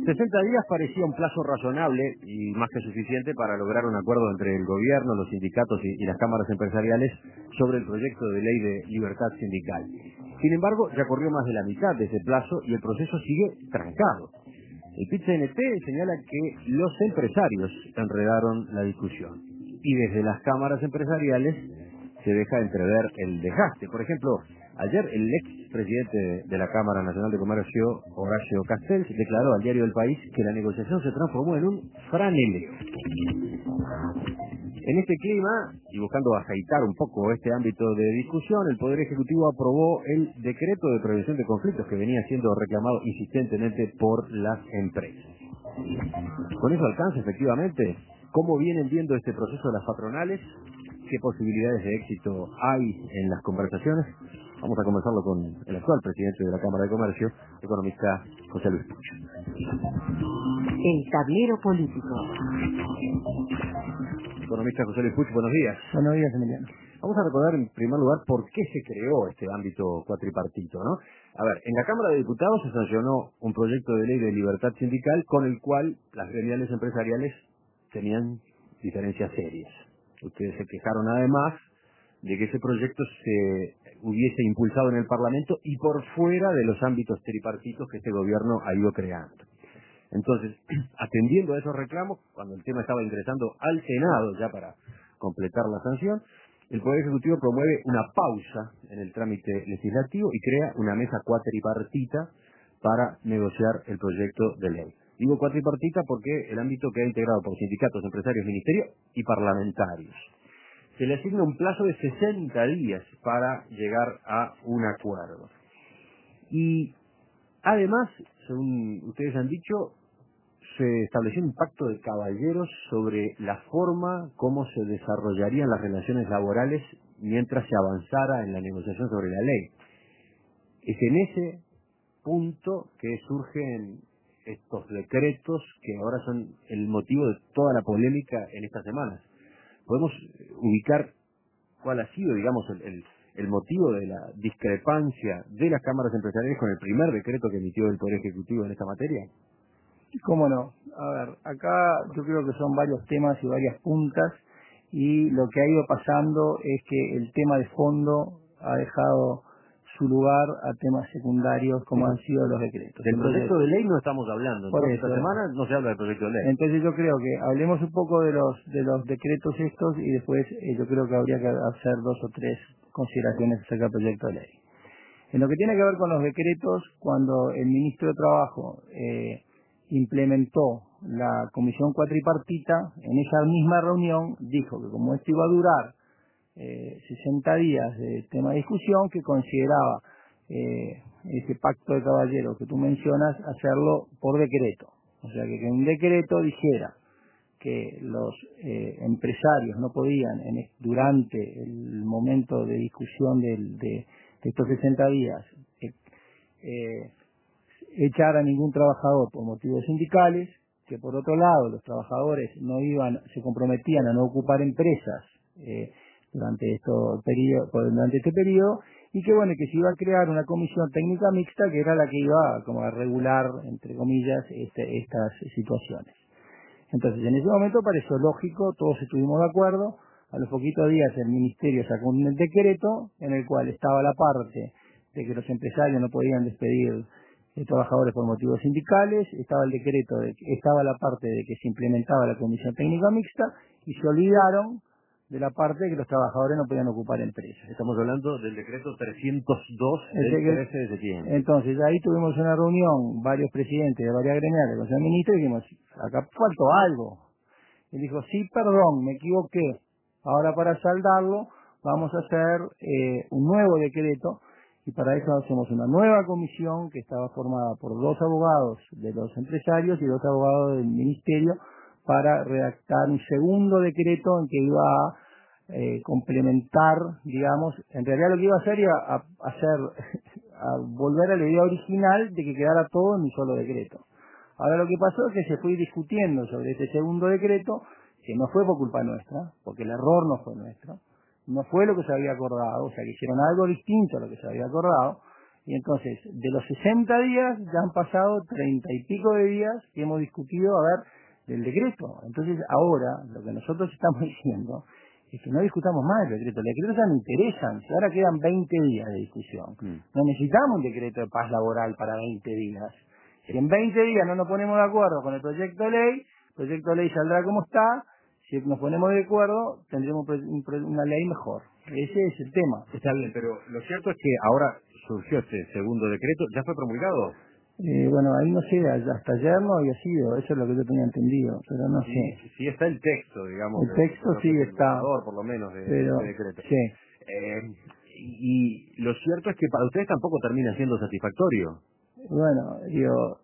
60 días parecía un plazo razonable y más que suficiente para lograr un acuerdo entre el gobierno, los sindicatos y las cámaras empresariales sobre el proyecto de ley de libertad sindical. Sin embargo, ya corrió más de la mitad de ese plazo y el proceso sigue trancado. El PIT-CNT señala que los empresarios enredaron la discusión y desde las cámaras empresariales se deja entrever el desgaste. Por ejemplo, ayer el expresidente de la Cámara Nacional de Comercio, Horacio Castells, declaró al diario El País que la negociación se transformó en un franeleo. En este clima, y buscando aceitar un poco este ámbito de discusión, el Poder Ejecutivo aprobó el decreto de prevención de conflictos que venía siendo reclamado insistentemente por las empresas. ¿Con eso alcanza efectivamente? ¿Cómo vienen viendo este proceso de las patronales? ¿Qué posibilidades de éxito hay en las conversaciones? Vamos a conversarlo con el actual presidente de la Cámara de Comercio, economista José Luis Puch. El tablero político. Economista José Luis Puch, buenos días. Buenos días, Emiliano. Vamos a recordar en primer lugar por qué se creó este ámbito cuatripartito, ¿no? A ver, en la Cámara de Diputados se sancionó un proyecto de ley de libertad sindical con el cual las gremiales empresariales tenían diferencias serias. Ustedes se quejaron además de que ese proyecto se hubiese impulsado en el Parlamento y por fuera de los ámbitos tripartitos que este gobierno ha ido creando. Entonces, atendiendo a esos reclamos, cuando el tema estaba ingresando al Senado ya para completar la sanción, el Poder Ejecutivo promueve una pausa en el trámite legislativo y crea una mesa cuatripartita para negociar el proyecto de ley. Digo cuatripartita porque el ámbito queda integrado por sindicatos, empresarios, ministerios y parlamentarios. Se le asigna un plazo de 60 días para llegar a un acuerdo. Y además, según ustedes han dicho, se estableció un pacto de caballeros sobre la forma como se desarrollarían las relaciones laborales mientras se avanzara en la negociación sobre la ley. Es en ese punto que surgen estos decretos que ahora son el motivo de toda la polémica en estas semanas. ¿Podemos ubicar cuál ha sido, digamos, el motivo de la discrepancia de las cámaras empresariales con el primer decreto que emitió el Poder Ejecutivo en esta materia? ¿Cómo no? A ver, acá yo creo que son varios temas y varias puntas, y lo que ha ido pasando es que el tema de fondo ha dejado su lugar a temas secundarios como han sido los decretos. Del proyecto de ley no estamos hablando, por entonces eso, esta semana no se habla del proyecto de ley. Entonces yo creo que hablemos un poco de los decretos estos y después yo creo que habría que hacer 2 o 3 consideraciones acerca del proyecto de ley. En lo que tiene que ver con los decretos, cuando el ministro de Trabajo implementó la comisión cuatripartita, en esa misma reunión dijo que como esto iba a durar 60 días de tema de discusión, que consideraba ese pacto de caballeros que tú mencionas hacerlo por decreto. O sea, que un decreto dijera que los empresarios no podían durante el momento de discusión de estos 60 días echar a ningún trabajador por motivos sindicales, que por otro lado los trabajadores se comprometían a no ocupar empresas durante este periodo, y que bueno, que se iba a crear una comisión técnica mixta que era la que iba como a regular, entre comillas, estas situaciones. Entonces, en ese momento pareció lógico, todos estuvimos de acuerdo. A los poquitos días el ministerio sacó un decreto en el cual estaba la parte de que los empresarios no podían despedir trabajadores por motivos sindicales, estaba estaba la parte de que se implementaba la comisión técnica mixta, y se olvidaron de la parte de que los trabajadores no podían ocupar empresas. Estamos hablando del decreto 302 del 13 de septiembre. Entonces, ahí tuvimos una reunión, varios presidentes de varias gremiales con el ministro, y dijimos, acá faltó algo. Él dijo, sí, perdón, me equivoqué. Ahora, para saldarlo, vamos a hacer un nuevo decreto, y para eso hacemos una nueva comisión que estaba formada por 2 abogados de los empresarios y 2 abogados del ministerio, para redactar un segundo decreto en que iba a complementar, digamos, en realidad lo que iba a hacer era a volver a la idea original de que quedara todo en un solo decreto. Ahora lo que pasó es que se fue discutiendo sobre ese segundo decreto, que no fue por culpa nuestra, porque el error no fue nuestro, no fue lo que se había acordado, o sea que hicieron algo distinto a lo que se había acordado, Y entonces, de los 60 días, ya han pasado 30 y pico de días que hemos discutido, a ver, del decreto. Entonces, ahora, lo que nosotros estamos diciendo es que no discutamos más el decreto. Los decretos ya no interesan. Si ahora quedan 20 días de discusión, no necesitamos un decreto de paz laboral para 20 días. Si en 20 días no nos ponemos de acuerdo con el proyecto de ley, el proyecto de ley saldrá como está. Si nos ponemos de acuerdo, tendremos una ley mejor. Ese es el tema. Está bien, pero lo cierto es que ahora surgió este segundo decreto. ¿Ya fue promulgado? Bueno, ahí no sé, hasta ayer no había sido, eso es lo que yo tenía entendido, pero no sé. Sí está el texto, digamos. El texto sí está. Por lo menos, de Pero, este decreto. sí. Y lo cierto es que para ustedes tampoco termina siendo satisfactorio. Bueno, digo,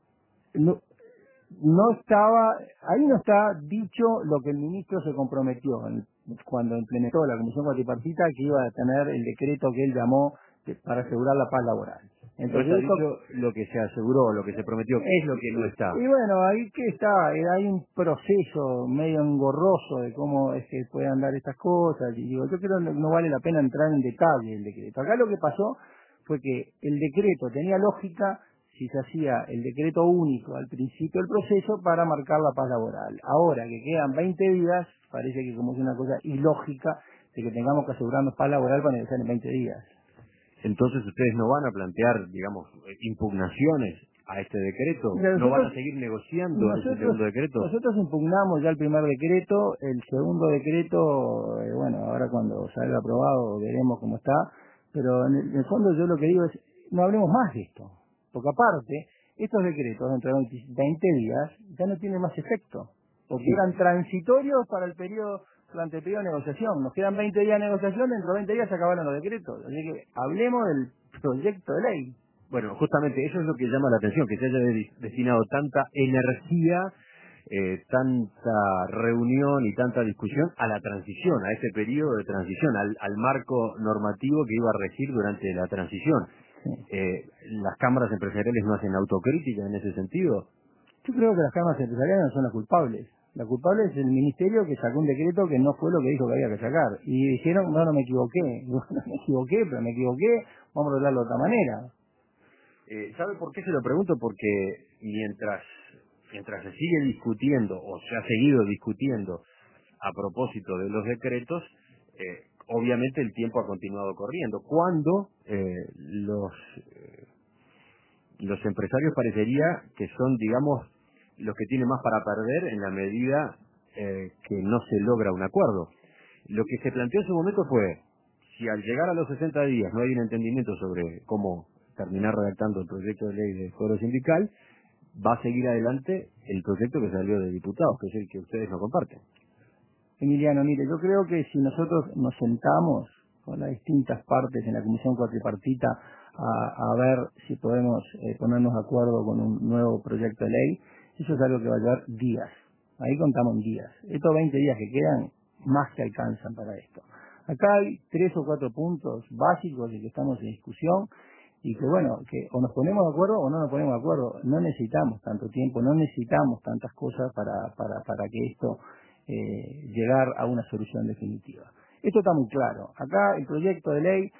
no estaba, ahí no está dicho lo que el ministro se comprometió cuando implementó la comisión cuatripartita, que iba a tener el decreto que él llamó para asegurar la paz laboral. Entonces, no está dicho lo que se aseguró, lo que se prometió, es lo que no está. Y bueno, ahí que está, hay un proceso medio engorroso de cómo es que puedan dar estas cosas, y digo, yo creo que no vale la pena entrar en detalle el decreto. Acá lo que pasó fue que el decreto tenía lógica si se hacía el decreto único al principio del proceso para marcar la paz laboral. Ahora que quedan 20 días, parece que como es una cosa ilógica de que tengamos que asegurarnos paz laboral para negociar en 20 días. Entonces ustedes no van a plantear, digamos, impugnaciones a este decreto, no van a seguir negociando ese segundo decreto. Nosotros impugnamos ya el primer decreto, el segundo decreto, bueno, ahora cuando salga aprobado veremos cómo está, pero en el fondo yo lo que digo es, no hablemos más de esto, porque aparte, estos decretos dentro de 20 días ya no tienen más efecto, porque eran transitorios para el periodo, durante el periodo de negociación. Nos quedan 20 días de negociación, dentro de 20 días se acabaron los decretos. Así que hablemos del proyecto de ley. Bueno, justamente eso es lo que llama la atención, que se haya destinado tanta energía, tanta reunión y tanta discusión a la transición, a ese periodo de transición, al marco normativo que iba a regir durante la transición. Sí. ¿Las cámaras empresariales no hacen autocrítica en ese sentido? Yo creo que las cámaras empresariales no son las culpables. La culpable es el ministerio que sacó un decreto que no fue lo que dijo que había que sacar. Y dijeron, no me equivoqué. No me equivoqué, pero me equivoqué, vamos a arreglarlo de otra manera. ¿Sabe por qué se lo pregunto? Porque mientras se sigue discutiendo, o se ha seguido discutiendo a propósito de los decretos, obviamente el tiempo ha continuado corriendo. Cuando los empresarios parecería que son, digamos, los que tienen más para perder en la medida que no se logra un acuerdo. Lo que se planteó en su momento fue, si al llegar a los 60 días no hay un entendimiento sobre cómo terminar redactando el proyecto de ley de fuero sindical, va a seguir adelante el proyecto que salió de diputados, que es el que ustedes no comparten. Emiliano, mire, yo creo que si nosotros nos sentamos con las distintas partes en la comisión cuatripartita a ver si podemos ponernos de acuerdo con un nuevo proyecto de ley, eso es algo que va a llevar días. Ahí contamos en días. Estos 20 días que quedan, más que alcanzan para esto. Acá hay 3 o 4 puntos básicos de que estamos en discusión y que bueno, que o nos ponemos de acuerdo o no nos ponemos de acuerdo. No necesitamos tanto tiempo, no necesitamos tantas cosas para que esto llegar a una solución definitiva. Esto está muy claro. Acá el proyecto de ley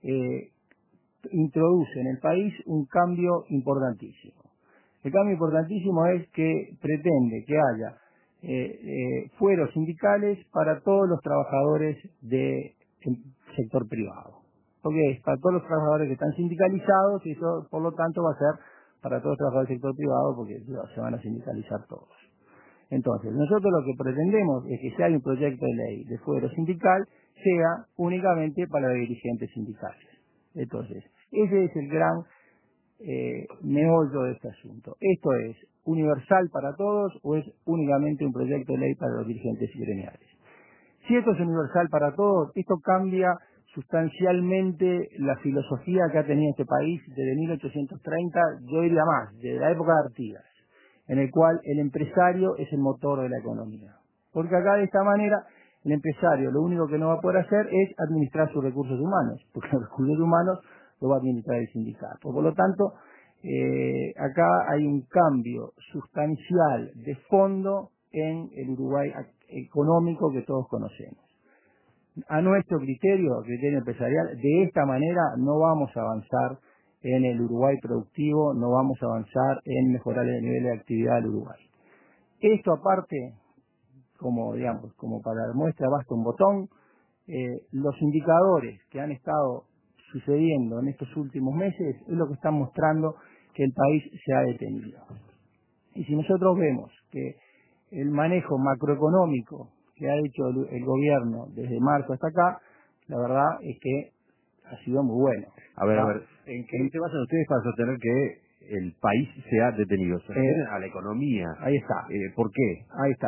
introduce en el país un cambio importantísimo. El cambio importantísimo es que pretende que haya fueros sindicales para todos los trabajadores del sector privado. Porque es para todos los trabajadores que están sindicalizados y eso, por lo tanto, va a ser para todos los trabajadores del sector privado porque se van a sindicalizar todos. Entonces, nosotros lo que pretendemos es que si hay un proyecto de ley de fuero sindical, sea únicamente para los dirigentes sindicales. Entonces, ese es el gran meollo de este asunto. ¿Esto es universal para todos o es únicamente un proyecto de ley para los dirigentes gremiales? Si esto es universal para todos, esto cambia sustancialmente la filosofía que ha tenido este país desde 1830, yo diría más, desde la época de Artigas, en el cual el empresario es el motor de la economía. Porque acá de esta manera el empresario lo único que no va a poder hacer es administrar sus recursos humanos, porque los recursos humanos lo va a administrar el sindicato. Por lo tanto, acá hay un cambio sustancial de fondo en el Uruguay económico que todos conocemos. A nuestro criterio empresarial, de esta manera no vamos a avanzar en el Uruguay productivo, no vamos a avanzar en mejorar el nivel de actividad del Uruguay. Esto aparte, como para muestra basta un botón, los indicadores que han estado sucediendo en estos últimos meses es lo que están mostrando que el país se ha detenido. Y si nosotros vemos que el manejo macroeconómico que ha hecho el gobierno desde marzo hasta acá, la verdad es que ha sido muy bueno. A ver, ¿en qué se basan ustedes para sostener que el país se ha detenido? ¿Se refieren a la economía? Ahí está. ¿Por qué? Ahí está.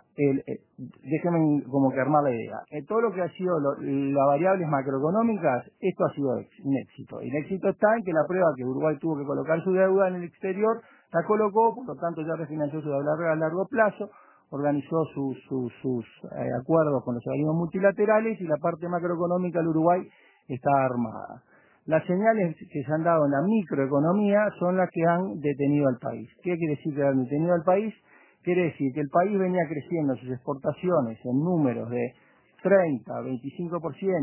Déjenme como que armar la idea. Todo lo que ha sido las variables macroeconómicas, esto ha sido un éxito. Y el éxito está en que la prueba que Uruguay tuvo que colocar su deuda en el exterior, la colocó, por lo tanto ya refinanció su deuda a largo plazo, organizó sus acuerdos con los organismos multilaterales y la parte macroeconómica del Uruguay está armada. Las señales que se han dado en la microeconomía son las que han detenido al país. ¿Qué quiere decir que han detenido al país? Quiere decir que el país venía creciendo sus exportaciones en números de 30, 25%,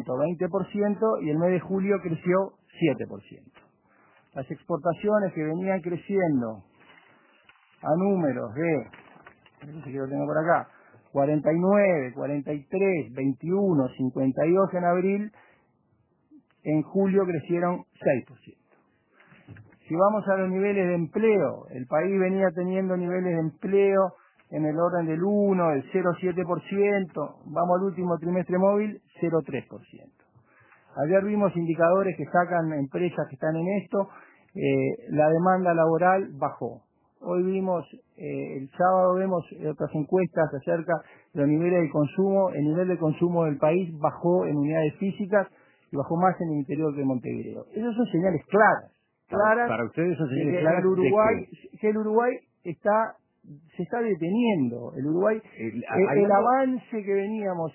20% y el mes de julio creció 7%. Las exportaciones que venían creciendo a números de, no sé si lo tengo por acá, 49, 43, 21, 52 en abril, en julio crecieron 6%. Si vamos a los niveles de empleo, el país venía teniendo niveles de empleo en el orden del 1, del 0,7%, vamos al último trimestre móvil, 0,3%. Ayer vimos indicadores que sacan empresas que están en esto, la demanda laboral bajó. Hoy vimos, el sábado vemos otras encuestas acerca de los niveles de consumo, el nivel de consumo del país bajó en unidades físicas, y bajó más en el interior de Montevideo. Esas son señales claras. Para ustedes son señales claras que el Uruguay se está deteniendo. El Uruguay, el avance que veníamos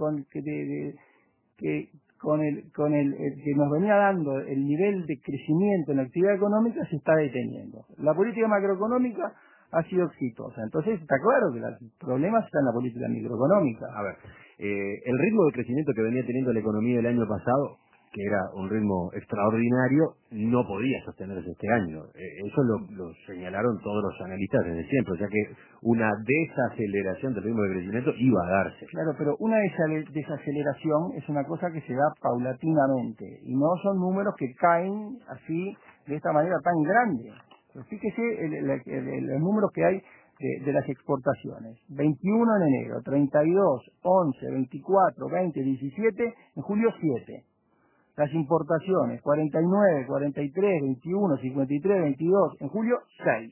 que nos venía dando el nivel de crecimiento en la actividad económica se está deteniendo. La política macroeconómica ha sido exitosa. Entonces está claro que los problemas están en la política microeconómica. A ver, el ritmo de crecimiento que venía teniendo la economía el año pasado, que era un ritmo extraordinario, no podía sostenerse este año. Eso lo señalaron todos los analistas desde siempre, o sea que una desaceleración del ritmo de crecimiento iba a darse. Claro, pero una desaceleración es una cosa que se da paulatinamente, y no son números que caen así, de esta manera tan grande. Pero fíjese los números que hay de las exportaciones. 21 en enero, 32, 11, 24, 20, 17, en julio 7. Las importaciones, 49, 43, 21, 53, 22, en julio 6.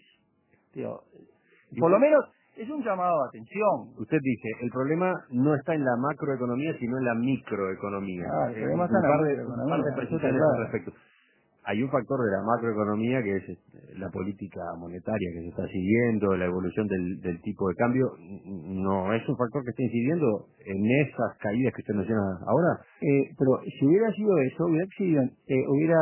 Por lo menos es un llamado de atención. Usted dice, el problema no está en la macroeconomía, sino en la microeconomía. El problema está en la microeconomía. Un par de precisiones al respecto. Hay un factor de la macroeconomía que es la política monetaria que se está siguiendo, la evolución del tipo de cambio. ¿No es un factor que está incidiendo en esas caídas que usted menciona ahora? Pero si hubiera sido eso, hubiera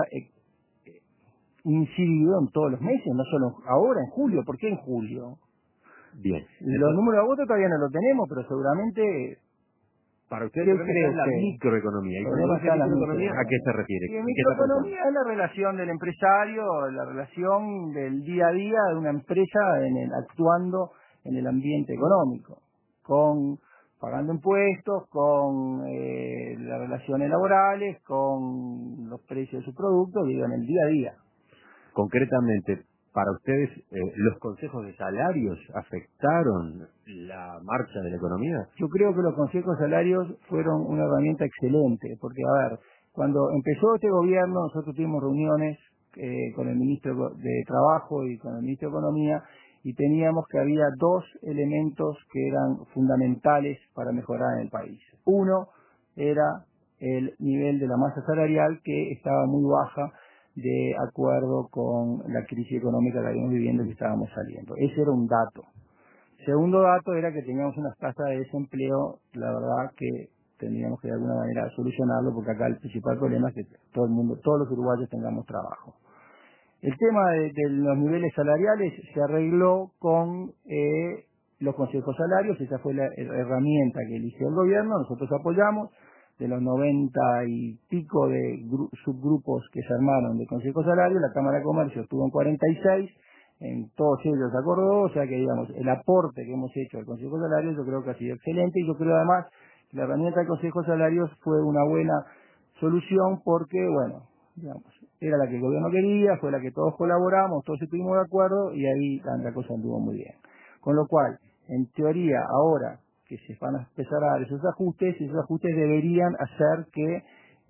incidido en todos los meses, no solo ahora, en julio. ¿Por qué en julio? Bien. Los números de agosto todavía no lo tenemos, pero seguramente... Para usted el problema está en la microeconomía. ¿Y cuando dice microeconomía, a qué se refiere? Y microeconomía es la relación del empresario, la relación del día a día de una empresa actuando en el ambiente económico, pagando impuestos, con las relaciones laborales, con los precios de sus productos, digo, en el día a día. Concretamente, para ustedes, ¿los consejos de salarios afectaron la marcha de la economía? Yo creo que los consejos de salarios fueron una herramienta excelente, porque, a ver, cuando empezó este gobierno, nosotros tuvimos reuniones con el ministro de Trabajo y con el ministro de Economía, y teníamos que había dos elementos que eran fundamentales para mejorar en el país. Uno era el nivel de la masa salarial, que estaba muy baja, de acuerdo con la crisis económica que habíamos viviendo y que estábamos saliendo. Ese era un dato. Segundo dato era que teníamos unas tasas de desempleo, la verdad que tendríamos que de alguna manera solucionarlo, porque acá el principal problema es que todos los uruguayos tengamos trabajo. El tema de los niveles salariales se arregló con los consejos salarios, esa fue la herramienta que eligió el gobierno, nosotros apoyamos. de los 90 y pico de subgrupos que se armaron de Consejo Salario, la Cámara de Comercio estuvo en 46, en todos ellos se acordó, o sea que digamos, el aporte que hemos hecho al Consejo Salario yo creo que ha sido excelente, y yo creo además que la herramienta del Consejo Salarios fue una buena solución porque, bueno, digamos, era la que el gobierno quería, fue la que todos colaboramos, todos estuvimos de acuerdo, y ahí la cosa anduvo muy bien. Con lo cual, en teoría, ahora que se van a empezar a dar esos ajustes deberían hacer que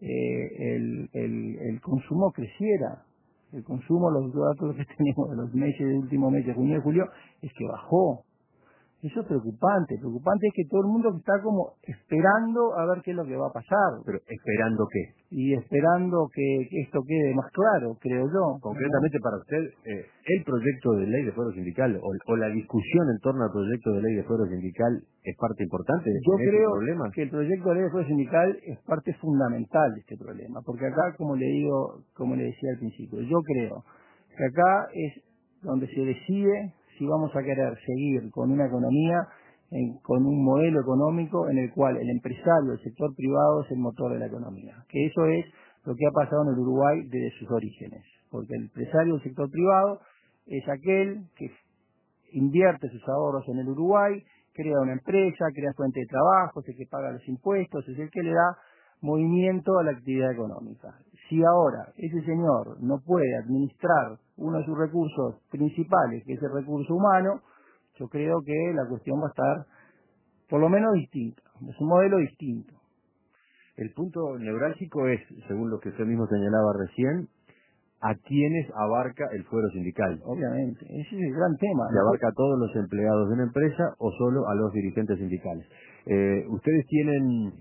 el consumo creciera. El consumo, los datos que tenemos de los meses, de último mes de junio y julio, es que bajó. Eso es preocupante. Preocupante es que todo el mundo está como esperando a ver qué es lo que va a pasar. ¿Pero esperando qué? Y esperando que esto quede más claro, creo yo. Concretamente, ¿no? Para usted, ¿el proyecto de ley de fuero sindical o la discusión en torno al proyecto de ley de fuero sindical es parte importante de este problema? Yo creo que el proyecto de ley de fuero sindical es parte fundamental de este problema. Porque acá, como le decía al principio, yo creo que acá es donde se decide si vamos a querer seguir con una economía, con un modelo económico en el cual el empresario, el sector privado es el motor de la economía. Que eso es lo que ha pasado en el Uruguay desde sus orígenes. Porque el empresario del sector privado es aquel que invierte sus ahorros en el Uruguay, crea una empresa, crea fuente de trabajo, es el que paga los impuestos, es el que le da movimiento a la actividad económica. Si ahora ese señor no puede administrar uno de sus recursos principales, que es el recurso humano, yo creo que la cuestión va a estar por lo menos distinta, es un modelo distinto. El punto neurálgico es, según lo que usted mismo señalaba recién, ¿a quiénes abarca el fuero sindical? Obviamente, ese es el gran tema. ¿Se abarca a todos los empleados de una empresa o solo a los dirigentes sindicales? ¿Ustedes tienen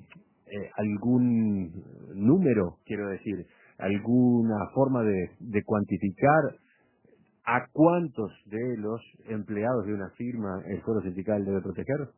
algún número, quiero decir, alguna forma de cuantificar a cuántos de los empleados de una firma el fuero sindical debe proteger?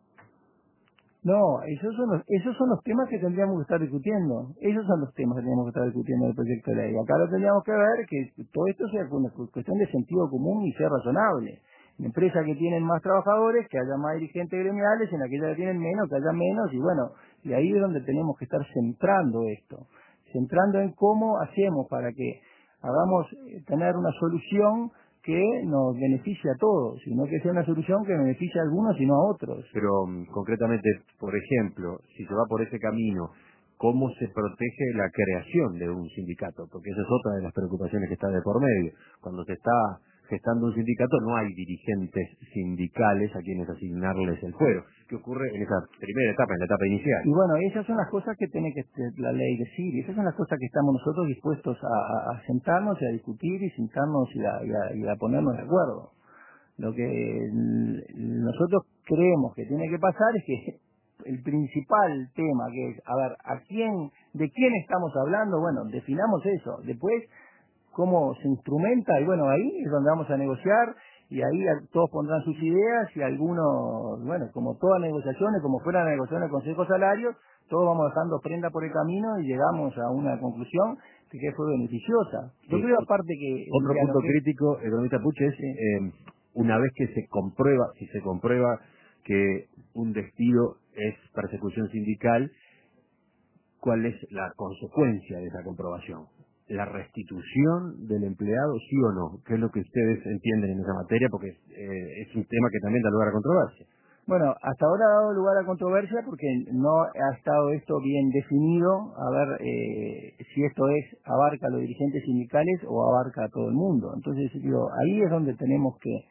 No, esos son los temas que tendríamos que estar discutiendo. Esos son los temas que tendríamos que estar discutiendo en el proyecto de ley. Acá lo tendríamos que ver que todo esto sea una cuestión de sentido común y sea razonable. En empresas que tienen más trabajadores, que haya más dirigentes gremiales, en aquellas que tienen menos, que haya menos, y bueno, y ahí es donde tenemos que estar centrando esto. Centrando en cómo hacemos para que hagamos tener una solución que nos beneficie a todos, sino que sea una solución que beneficie a algunos y no a otros. Pero concretamente, por ejemplo, si se va por ese camino, ¿cómo se protege la creación de un sindicato? Porque esa es otra de las preocupaciones que está de por medio. Cuando se está gestando un sindicato no hay dirigentes sindicales a quienes asignarles el fuero. ¿Qué ocurre en esa primera etapa, en la etapa inicial? Y bueno, esas son las cosas que tiene que la ley decir, y esas son las cosas que estamos nosotros dispuestos a sentarnos y a discutir y sentarnos y a ponernos de acuerdo. Lo que nosotros creemos que tiene que pasar es que el principal tema, que es, a ver, ¿de quién estamos hablando? Bueno, definamos eso. Después, cómo se instrumenta, y bueno, ahí es donde vamos a negociar, y ahí todos pondrán sus ideas, y algunos, bueno, como todas negociaciones, como fuera la negociación del Consejo Salarios, todos vamos dejando prenda por el camino y llegamos a una conclusión que fue beneficiosa. Yo creo aparte que... Otro punto crítico, economista Puch, es una vez que si se comprueba que un despido es persecución sindical, ¿cuál es la consecuencia de esa comprobación? ¿La restitución del empleado, sí o no? ¿Qué es lo que ustedes entienden en esa materia? Porque es un tema que también da lugar a controversia. Bueno, hasta ahora ha dado lugar a controversia porque no ha estado esto bien definido, a ver si esto abarca a los dirigentes sindicales o abarca a todo el mundo. Entonces, ahí es donde tenemos que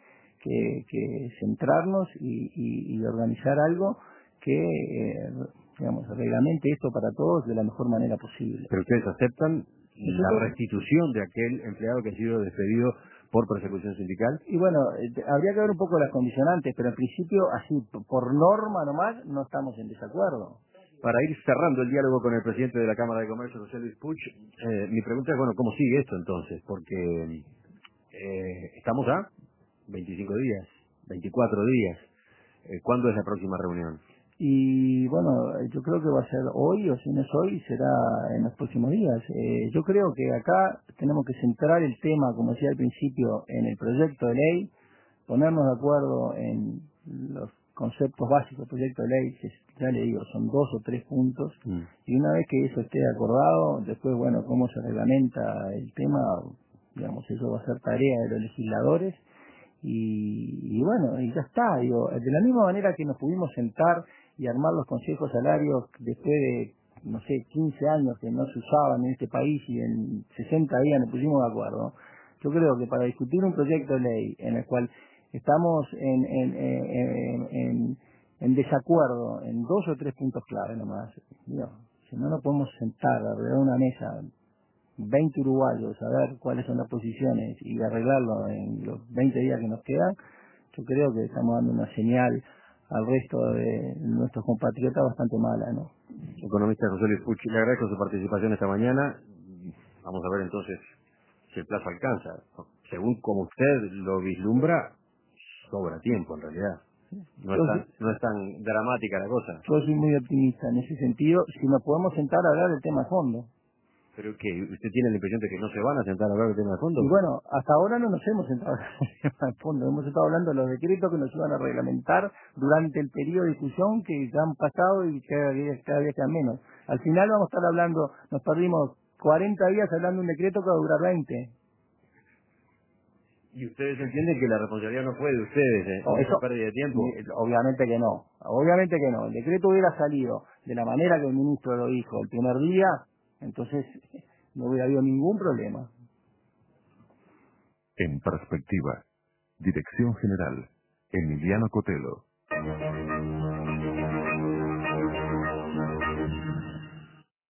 centrarnos y organizar algo que, digamos, reglamente esto para todos de la mejor manera posible. ¿Pero ustedes aceptan la restitución de aquel empleado que ha sido despedido por persecución sindical? Y bueno, habría que ver un poco las condicionantes, pero en principio, así, por norma nomás, no estamos en desacuerdo. Para ir cerrando el diálogo con el presidente de la Cámara de Comercio, José Luis Puch, mi pregunta es, bueno, ¿cómo sigue esto entonces? Porque estamos a 25 días, 24 días. ¿Cuándo es la próxima reunión? Y bueno, yo creo que va a ser hoy, o si no es hoy, será en los próximos días. Yo creo que acá tenemos que centrar el tema, como decía al principio, en el proyecto de ley, ponernos de acuerdo en los conceptos básicos del proyecto de ley, ya le digo, son 2 o 3 puntos, y una vez que eso esté acordado, después, bueno, cómo se reglamenta el tema, digamos, eso va a ser tarea de los legisladores, y bueno, y ya está, digo, de la misma manera que nos pudimos sentar y armar los consejos salarios después de, no sé, 15 años que no se usaban en este país y en 60 días nos pusimos de acuerdo. Yo creo que para discutir un proyecto de ley en el cual estamos en desacuerdo en 2 o 3 puntos clave nomás, digo, si no nos podemos sentar alrededor de una mesa 20 uruguayos a ver cuáles son las posiciones y arreglarlo en los 20 días que nos quedan, yo creo que estamos dando una señal al resto de nuestros compatriotas bastante mala, ¿no? Economista José Luis Pucci, le agradezco su participación esta mañana. Vamos a ver entonces si el plazo alcanza. Según como usted lo vislumbra, sobra tiempo en realidad. No es tan dramática la cosa. Yo soy muy optimista en ese sentido, si nos podemos sentar a hablar del tema a fondo. ¿Pero qué? ¿Usted tiene la impresión de que no se van a sentar a hablar del tema de fondo? Y bueno, hasta ahora no nos hemos sentado a hablar del tema de fondo. Hemos estado hablando de los decretos que nos iban a reglamentar durante el periodo de discusión que ya han pasado y cada día quedan menos. Al final vamos a estar hablando, nos perdimos 40 días hablando de un decreto que va a durar 20. ¿Y ustedes entienden que la responsabilidad no fue de ustedes en esa pérdida de tiempo? Obviamente que no. Obviamente que no. El decreto hubiera salido de la manera que el ministro lo dijo el primer día, entonces no hubiera habido ningún problema. En perspectiva, Dirección General, Emiliano Cotelo.